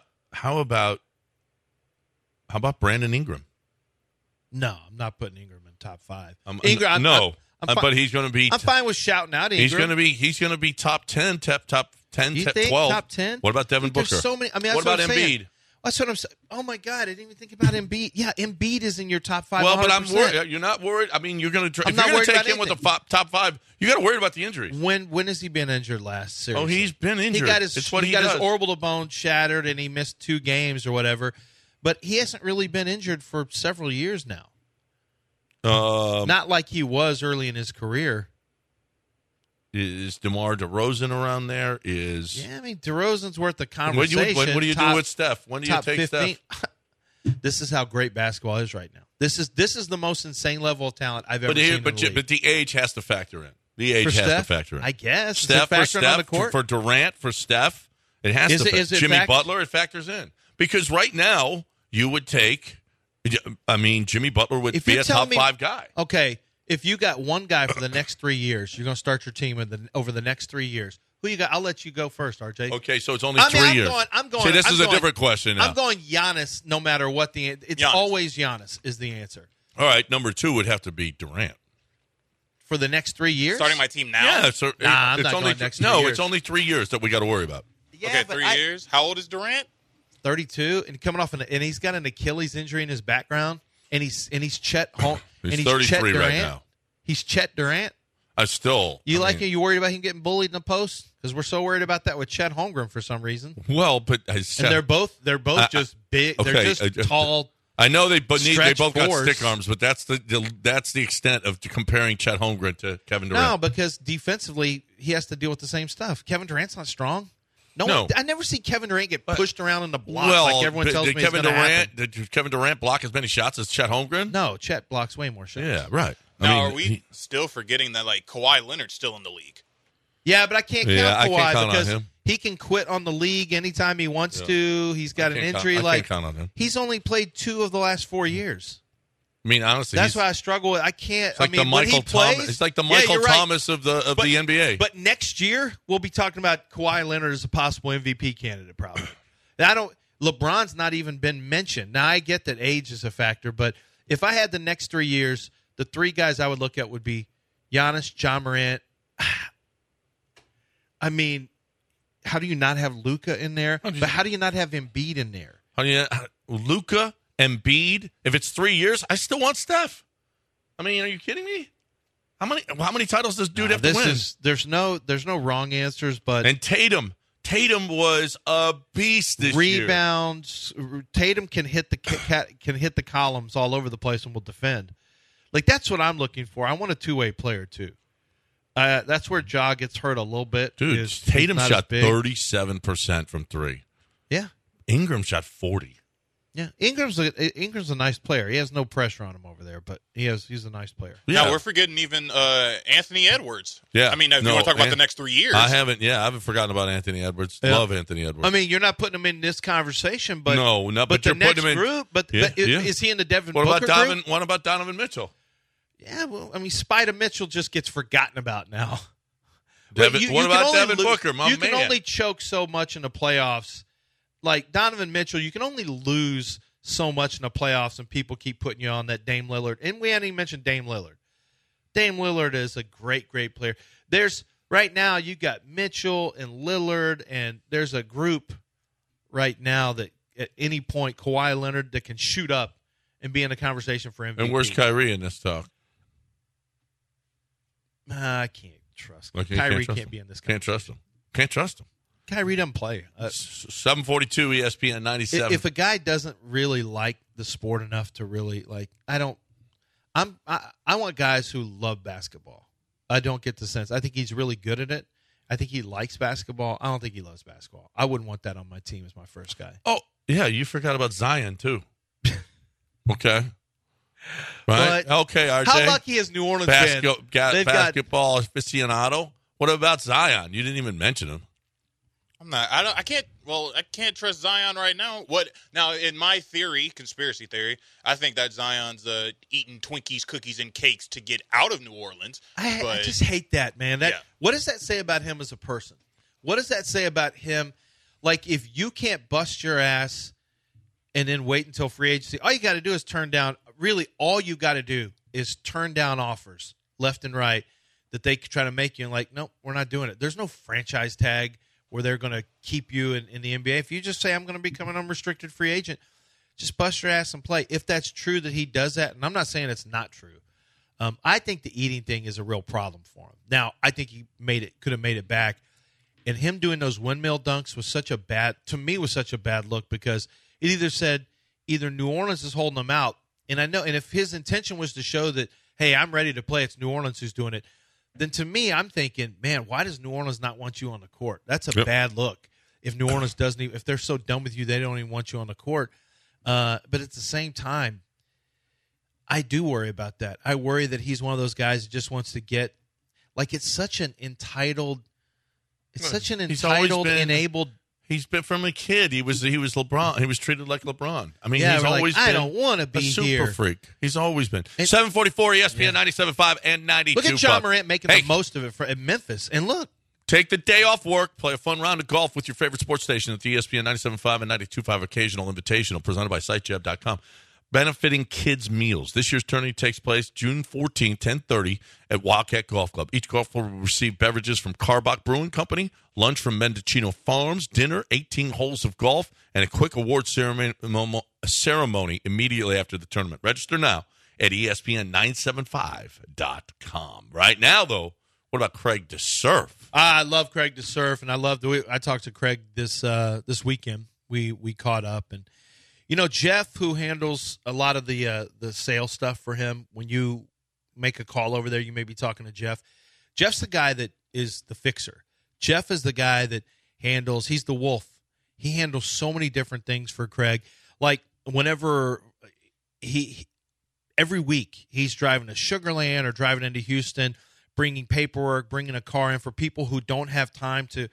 Brandon Ingram? No, I'm not putting Ingram in top 5. Ingram, no, I'm fi- but he's going to be. I'm fine with shouting out Ingram. He's going to be top 10, top 10, You top think 12. top 10? What about Devin There's Booker? so many. I mean, that's what about I'm saying. Embiid? That's what I'm saying. Oh my God, I didn't even think about Embiid. Yeah, Embiid is in your top 5. Well, but 100%. I'm worried. You're not worried. I mean, you're going to. I'm If not you're going worried to take about him with the anything. top 5, you got to worry about the injuries. When has he been injured last? Seriously? Oh, he's been injured. He got his It's what he got his does. orbital bone shattered, and he missed 2 games or whatever. But he hasn't really been injured for several years now. Not like he was early in his career. Is DeMar DeRozan around there? Yeah, I mean DeRozan's worth the What conversation. do you do with Steph? When do you top take 15? Steph? This is how great basketball is right now. This is the most insane level of talent I've ever seen. But in the league. the age has to factor in. The age For has to Steph, factor in. I guess. Steph Is it factoring on the court? for Durant, for Steph, it has Is to. it Jimmy Butler, it factors in because right now you would take. I mean, Jimmy Butler would If be you're a top telling me- 5 guy. Okay, if you got one guy for the next 3 years, you're going to start your team over the next 3 years. Who you got? I'll let you go first, RJ. Okay, so it's only I mean, 3 I'm years. going. See, this I'm is going- a different question now. I'm going Giannis. No matter what it's Giannis. always Giannis is the answer All right, number 2 would have to be Durant. for the next 3 years. Starting my team now? Yeah, so I'm it's not only going next no, 3 years. it's only 3 years that we got to worry about. Yeah, Okay, but 3 years. How old is Durant? 32, and coming off and he's got an Achilles injury in his background, and he's Chet Home. He's and 33 Chet right Durant. now. He's Chet Durant. I still. You I like mean, it? You worried about him getting bullied in the post? Because we're so worried about that with Chet Holmgren for some reason. Well, but And they're both just big. okay, They're just tall. I know they Stretch both got fours. stick arms, but that's the extent of comparing Chet Holmgren to Kevin Durant. No, because defensively he has to deal with the same stuff. Kevin Durant's not strong. No. I never see Kevin Durant get pushed around in the block well, like everyone tells did me Kevin it's gonna happen. Did Kevin Durant block as many shots as Chet Holmgren? No, Chet blocks way more shots. Yeah, right. Now, I mean, are we still forgetting that like Kawhi Leonard's still in the league? Yeah, but I can't Yeah, I count can't Kawhi count on because him. he can quit on the league anytime he wants Yeah. to. He's got an can't count- injury. I like can't count on him. he's only played 2 of the last 4 years. I mean, honestly, That's he's, why I struggle with. I can't. it's like I mean, the when Michael he plays, Thomas. It's like the Yeah, Michael you're right. Thomas of the NBA. But next year we'll be talking about Kawhi Leonard as a possible MVP candidate, probably. And LeBron's not even been mentioned. Now I get that age is a factor, but if I had the next 3 years, the 3 guys I would look at would be Giannis, John Morant. I mean, how do you not have Luka in there? But how do you not have Embiid in there? Luka, Embiid. If it's 3 years, I still want Steph. I mean, are you kidding me? How many titles does dude have to win? There's no wrong answers, but And Tatum was a beast this year. rebounds. Tatum can hit the columns all over the place and will defend. Like that's what I'm looking for. I want a 2-way player too. That's where Ja gets hurt a little bit. Dude, is Tatum he's not shot as big. 37% from 3. Yeah, Ingram shot 40. Yeah, Ingram's a nice player. He has no pressure on him over there, but he's a nice player. Yeah. Now we're forgetting even Anthony Edwards. Yeah. I mean, if you want to talk about the next 3 years, I haven't forgotten about Anthony Edwards. Yeah. Love Anthony Edwards. I mean, you're not putting him in this conversation, but no, but you're the next putting him in group. But is he in the Devin What Booker about Donovan? group? What about Donovan Mitchell? Yeah, well, I mean, Spider Mitchell just gets forgotten about now. What about Devin Booker? You can only choke so much in the playoffs. Like Donovan Mitchell, you can only lose so much in the playoffs, and people keep putting you on that Dame Lillard. And we hadn't even mentioned Dame Lillard. Dame Lillard is a great, great player. There's right now you got Mitchell and Lillard, and there's a group right now that at any point Kawhi Leonard that can shoot up and be in a conversation for MVP. And where's Kyrie in this talk? I can't trust him. Okay, Kyrie trust can't him. be in this. Can't trust him. Can't trust him. Kyrie doesn't play. 742 ESPN 97. If a guy doesn't really like the sport enough to really like, I want guys who love basketball. I don't get the sense. I think he's really good at it. I think he likes basketball. I don't think he loves basketball. I wouldn't want that on my team as my first guy. Oh, yeah, you forgot about Zion, too. Okay. Right? But okay, RJ. how lucky has New Orleans been? Basketball aficionado. What about Zion? You didn't even mention him. I'm not. I can't. Well, I can't trust Zion right now. What now? In my theory, conspiracy theory, I think that Zion's eating Twinkies, cookies, and cakes to get out of New Orleans. I just hate that, man. What does that say about him as a person? What does that say about him? Like, if you can't bust your ass and then wait until free agency, all you got to do is turn down. Really, all you got to do is turn down offers left and right that they try to make you. And like, nope, we're not doing it. There's no franchise tag where they're going to keep you in the NBA. If you just say, I'm going to become an unrestricted free agent, just bust your ass and play. If that's true that he does that, and I'm not saying it's not true, I think the eating thing is a real problem for him. Now, I think he could have made it back. And him doing those windmill dunks was such a bad look because it either said New Orleans is holding him out, and if his intention was to show that, hey, I'm ready to play, it's New Orleans who's doing it, then to me, I'm thinking, man, why does New Orleans not want you on the court? That's a bad look. If New Orleans doesn't even, if they're so done with you, they don't even want you on the court. But at the same time, I do worry about that. I worry that he's one of those guys that just wants to get, like, it's such an entitled, enabled. He's been from a kid. He was LeBron. He was treated like LeBron. I mean, Yeah, he's we're like, always I been don't wanna be a super here. freak. He's always been. 744 ESPN 97.5 and 92. Look at John Morant making the most of it in Memphis. And look, take the day off work, play a fun round of golf with your favorite sports station at the ESPN 97.5 and 92.5 Occasional Invitational, presented by SiteJeb.com. Benefiting kids' meals. This year's tourney takes place June 14, 10:30 at Wildcat Golf Club. Each golfer will receive beverages from Carbach Brewing Company, lunch from Mendocino Farms, dinner, 18 holes of golf, and a quick award ceremony immediately after the tournament. Register now at ESPN975.com. Right now, though, what about Craig DeSurf? I love Craig DeSurf, and I talked to Craig this weekend. We caught up, and Jeff, who handles a lot of the sales stuff for him. When you make a call over there, you may be talking to Jeff. Jeff's the guy that is the fixer. Jeff is the guy that handles. He's the wolf. He handles so many different things for Craig. Like whenever every week he's driving to Sugar Land or driving into Houston, bringing paperwork, bringing a car in for people who don't have time to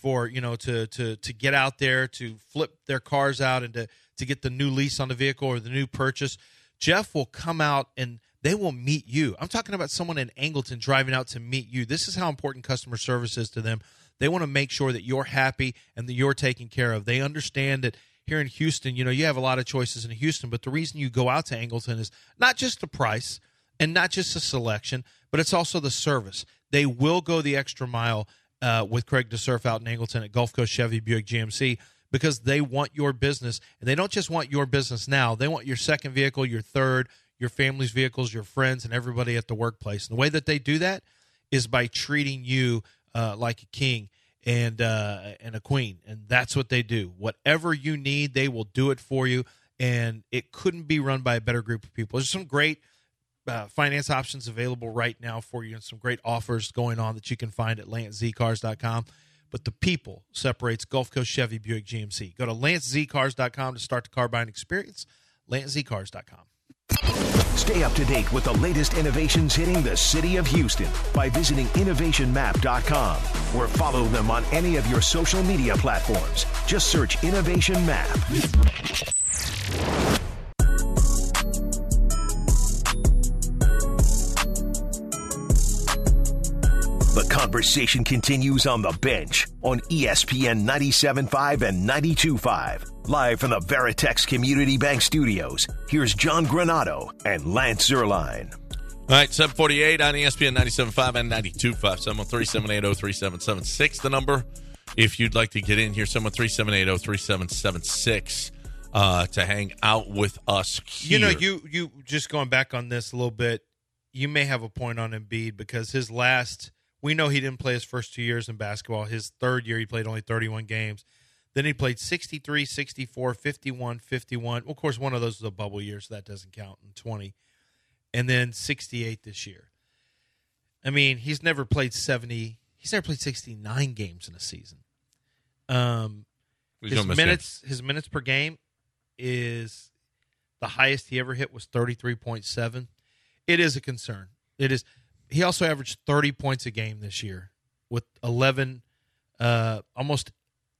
get out there to flip their cars out and to get the new lease on the vehicle or the new purchase. Jeff will come out and they will meet you. I'm talking about someone in Angleton driving out to meet you. This is how important customer service is to them. They want to make sure that you're happy and that you're taken care of. They understand that here in Houston, you have a lot of choices in Houston, but the reason you go out to Angleton is not just the price and not just the selection, but it's also the service. They will go the extra mile with Craig DeSurf out in Angleton at Gulf Coast Chevy Buick GMC, because they want your business, and they don't just want your business now. They want your second vehicle, your third, your family's vehicles, your friends, and everybody at the workplace. And the way that they do that is by treating you like a king and a queen, and that's what they do. Whatever you need, they will do it for you, and it couldn't be run by a better group of people. There's some great finance options available right now for you, and some great offers going on that you can find at LanceZcars.com. but the people separates Gulf Coast Chevy Buick GMC. Go to LanceZCars.com to start the car buying experience. LanceZCars.com. Stay up to date with the latest innovations hitting the city of Houston by visiting innovationmap.com or follow them on any of your social media platforms. Just search Innovation Map. The conversation continues on the bench on ESPN 97.5 and 92.5. Live from the Veritex Community Bank Studios, here's John Granato and Lance Zierlein. All right, 748 on ESPN 97.5 and 92.5. 713-780-3776, the number. If you'd like to get in here, 713-780-3776 to hang out with us here. You know, you just going back on this a little bit, you may have a point on Embiid because we know he didn't play his first 2 years in basketball. His third year, he played only 31 games. Then he played 63, 64, 51, 51. Well, of course, one of those was a bubble year, so that doesn't count, in 20. And then 68 this year. I mean, he's never played 70. He's never played 69 games in a season. His minutes per game is the highest he ever hit was 33.7. It is a concern. It is. He also averaged 30 points a game this year with 11, almost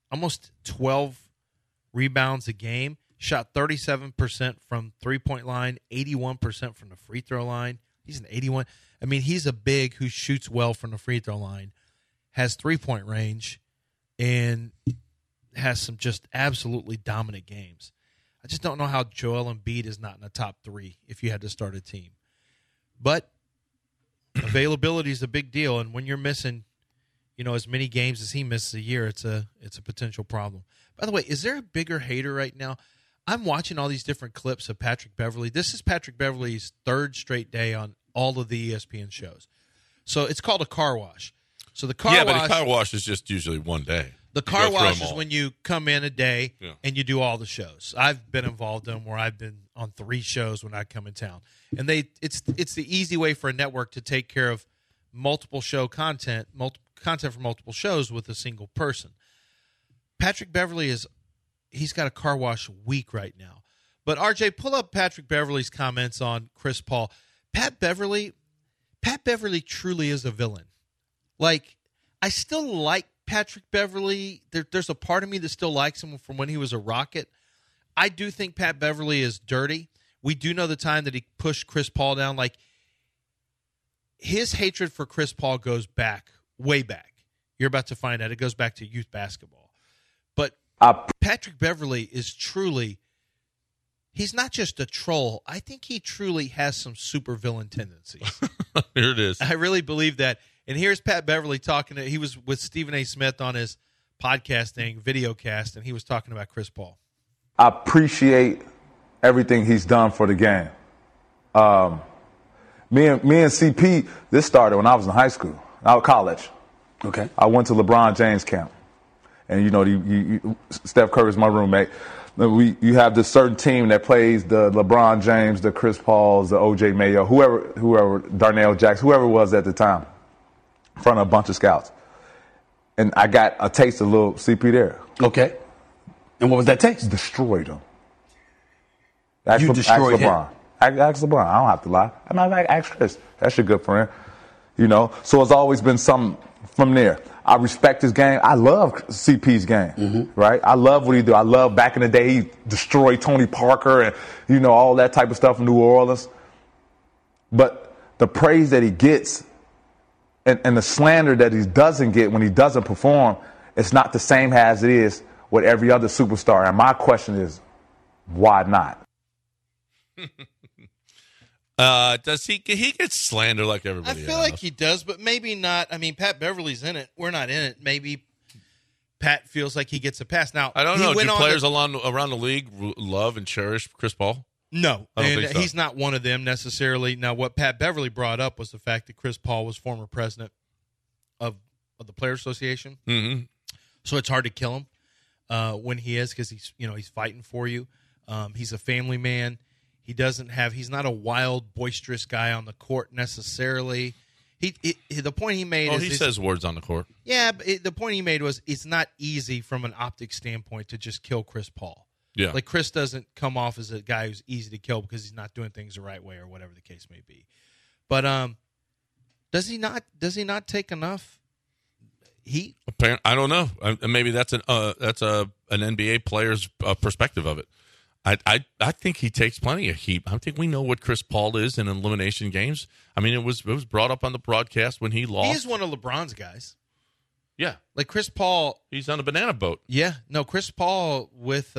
12 rebounds a game. Shot 37% from three-point line, 81% from the free throw line. He's an 81. I mean, he's a big who shoots well from the free throw line, has three-point range, and has some just absolutely dominant games. I just don't know how Joel Embiid is not in the top three if you had to start a team. But availability is a big deal, and when you're missing, as many games as he misses a year, it's a potential problem. By the way, is there a bigger hater right now? I'm watching all these different clips of Patrick Beverley. This is Patrick Beverley's third straight day on all of the ESPN shows. So it's called a car wash. So the car wash, but a car wash is just usually one day. The car wash is when you come in a day and you do all the shows. I've been involved in them where I've been on 3 shows when I come in town. And it's the easy way for a network to take care of multiple show content for multiple shows with a single person. Patrick Beverley he's got a car wash week right now. But RJ, pull up Patrick Beverley's comments on Chris Paul. Pat Beverley truly is a villain. Like, I still like Patrick Beverley. There's a part of me that still likes him from when he was a Rocket. I do think Pat Beverley is dirty. We do know the time that he pushed Chris Paul down. Like, his hatred for Chris Paul goes back, way back. You're about to find out. It goes back to youth basketball. But Patrick Beverley is truly, he's not just a troll. I think he truly has some supervillain tendencies. Here it is. I really believe that. And here's Pat Beverley talking. He was with Stephen A. Smith on his podcasting, videocast, and he was talking about Chris Paul. I appreciate everything he's done for the game. Me and CP, this started when I was in high school. I was college. Okay. I went to LeBron James camp. And, Steph Curry's my roommate. You have this certain team that plays the LeBron James, the Chris Pauls, the O.J. Mayo, whoever, Darnell Jackson, whoever it was at the time, in front of a bunch of scouts. And I got a taste of little CP there. Okay. And what was that taste? Destroyed him. You destroyed him? Ask LeBron. I don't have to lie. I'm not like, ask Chris. That's your good friend. So it's always been something from there. I respect his game. I love CP's game, right? I love what he do. I love back in the day he destroyed Tony Parker and, all that type of stuff in New Orleans. But the praise that he gets and the slander that he doesn't get when he doesn't perform, it's not the same as it is with every other superstar. And my question is, why not? Does he gets slandered like everybody else? I feel like he does, but maybe not. I mean, Pat Beverley's in it. We're not in it. Maybe Pat feels like he gets a pass. Now, I don't know. Do players around the league love and cherish Chris Paul? No, I don't think so. He's not one of them necessarily. Now, what Pat Beverley brought up was the fact that Chris Paul was former president of the Players Association. Mm-hmm. So it's hard to kill him when he is because he's fighting for you. He's a family man. He's not a wild, boisterous guy on the court necessarily. The point he made is he says words on the court. Yeah, but the point he made was it's not easy from an optic standpoint to just kill Chris Paul. Yeah. Like Chris doesn't come off as a guy who's easy to kill because he's not doing things the right way or whatever the case may be. But does he not take enough heat? I don't know. Maybe that's an NBA player's perspective of it. I think he takes plenty of heat. I think we know what Chris Paul is in elimination games. I mean, it was brought up on the broadcast when he lost. He is one of LeBron's guys. Yeah, like Chris Paul. He's on a banana boat. Yeah, no, Chris Paul with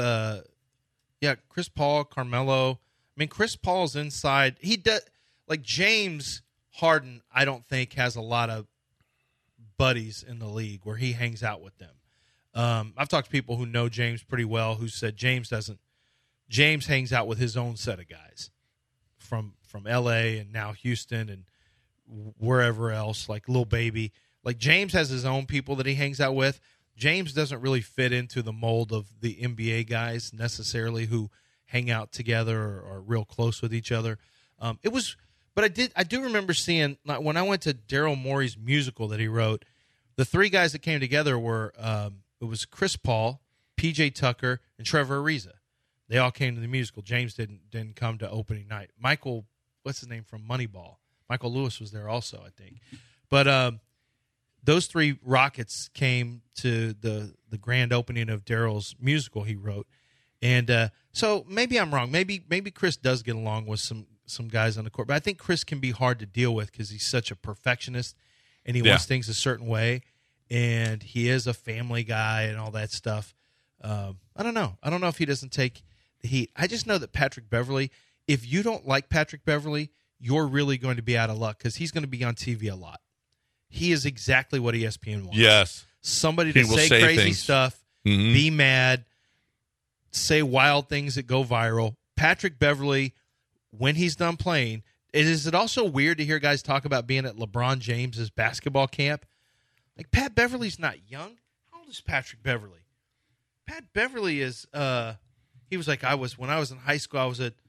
Chris Paul, Carmelo. I mean, Chris Paul's inside. He does like James Harden. I don't think has a lot of buddies in the league where he hangs out with them. I've talked to people who know James pretty well who said James doesn't. James hangs out with his own set of guys from L.A. and now Houston and wherever else, like Lil Baby. Like James has his own people that he hangs out with. James doesn't really fit into the mold of the NBA guys necessarily who hang out together or are real close with each other. But I do remember seeing when I went to Daryl Morey's musical that he wrote. The three guys that came together were it was Chris Paul, PJ Tucker, and Trevor Ariza. They all came to the musical. James didn't come to opening night. Michael, what's his name from Moneyball? Michael Lewis was there also, I think. But those three Rockets came to the grand opening of Daryl's musical he wrote. And so maybe I'm wrong. Maybe Chris does get along with some guys on the court. But I think Chris can be hard to deal with because he's such a perfectionist and he wants things a certain way. And he is a family guy and all that stuff. I don't know. I don't know if he doesn't take the heat. I just know that Patrick Beverley, if you don't like Patrick Beverley, you're really going to be out of luck because he's going to be on TV a lot. He is exactly what ESPN wants. Yes. Somebody to say crazy stuff, be mad, say wild things that go viral. Patrick Beverley, when he's done playing, is it also weird to hear guys talk about being at LeBron James's basketball camp? Like, Pat Beverley's not young. How old is Patrick Beverley? Pat Beverley is, he was like, when I was in high school, I was at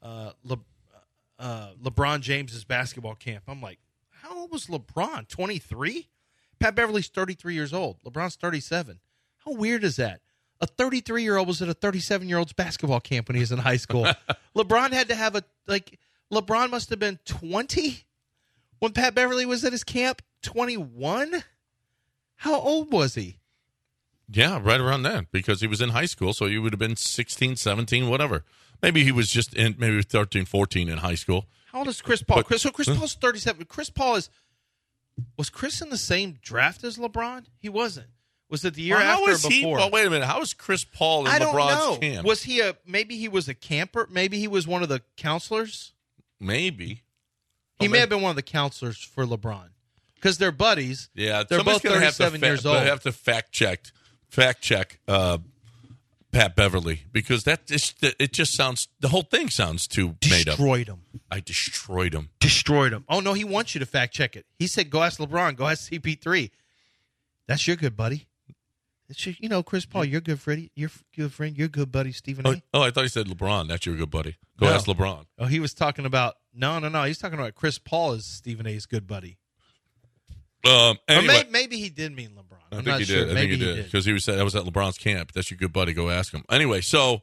LeBron James's basketball camp. I'm like, how old was LeBron? 23? Pat Beverley's 33 years old. LeBron's 37. How weird is that? A 33-year-old was at a 37-year-old's basketball camp when he was in high school. LeBron had to have LeBron must have been 20 when Pat Beverley was at his camp? 21? How old was he? Yeah, right around that because he was in high school, so he would have been 16, 17, whatever. Maybe he was just maybe 13, 14 in high school. How old is Chris Paul? Chris Paul's 37. Was Chris in the same draft as LeBron? He wasn't. Was it the year after or before? Well, wait a minute. How is Chris Paul in LeBron's camp? Was he maybe he was a camper? Maybe he was one of the counselors? Maybe. He may have been one of the counselors for LeBron. Because they're buddies. Yeah, they're both 37 years old. I have to fact check Pat Beverley because it just sounds, the whole thing sounds too made up. Destroyed him. I destroyed him. Destroyed him. Oh, no, he wants you to fact check it. He said, go ask LeBron, go ask CP3. That's your good buddy. Chris Paul, you're good, Freddie. You're good friend. You're good buddy, Stephen A. Oh, I thought he said LeBron. That's your good buddy. Go ask LeBron. Oh, he was talking about, no. He's talking about Chris Paul is Stephen A.'s good buddy. Anyway. Or maybe he did mean LeBron. I think he did because he said I was at LeBron's camp. That's your good buddy. Go ask him. Anyway, so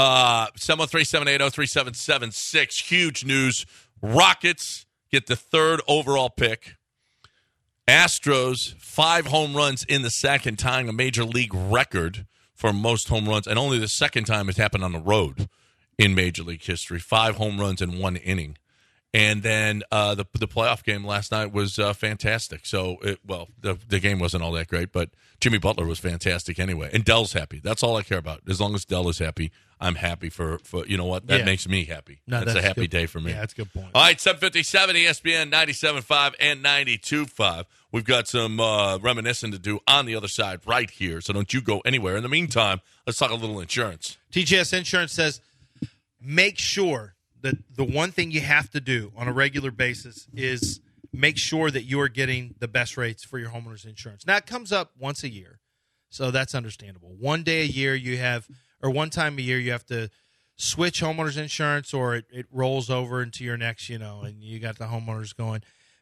713-780-3776. Huge news. Rockets get the third overall pick. Astros, 5 home runs in the second, tying a major league record for most home runs, and only the second time it's happened on the road in Major League history. 5 home runs in 1 inning. And then the playoff game last night was fantastic. So, the game wasn't all that great, but Jimmy Butler was fantastic anyway. And Dell's happy. That's all I care about. As long as Dell is happy, I'm happy for you know what? That makes me happy. No, that's a happy day for me. Yeah, that's a good point. All right, 757 ESPN 97.5 and 92.5. We've got some reminiscing to do on the other side right here, so don't you go anywhere. In the meantime, let's talk a little insurance. TGS Insurance says make sure that the one thing you have to do on a regular basis is make sure that you are getting the best rates for your homeowner's insurance. Now, it comes up once a year, so that's understandable. One day a year one time a year you have to switch homeowner's insurance or it rolls over into your next, and you got the homeowners going.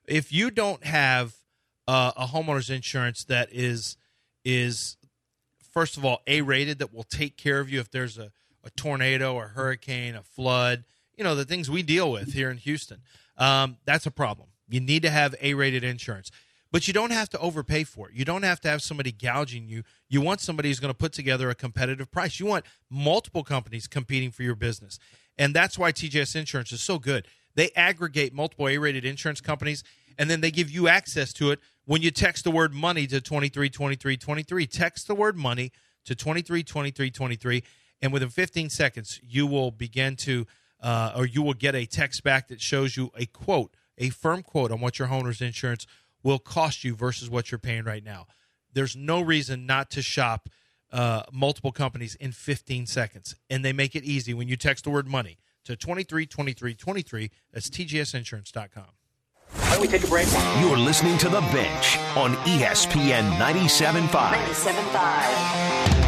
If you don't have a homeowner's insurance that is first of all A-rated, that will take care of you if there's a tornado, a hurricane, a flood, the things we deal with here in Houston, that's a problem. You need to have A-rated insurance. But you don't have to overpay for it. You don't have to have somebody gouging you. You want somebody who's going to put together a competitive price. You want multiple companies competing for your business. And that's why TJS Insurance is so good. They aggregate multiple A-rated insurance companies, and then they give you access to it when you text the word money to 232323. Text the word money to 232323, and within 15 seconds, you will begin to or you will get a text back that shows you a quote, a firm quote on what your homeowner's insurance will cost you versus what you're paying right now. There's no reason not to shop multiple companies in 15 seconds, and they make it easy when you text the word money to 232323. That's TGSinsurance.com. Why don't we take a break? You're listening to The Bench on ESPN 97.5. 97.5.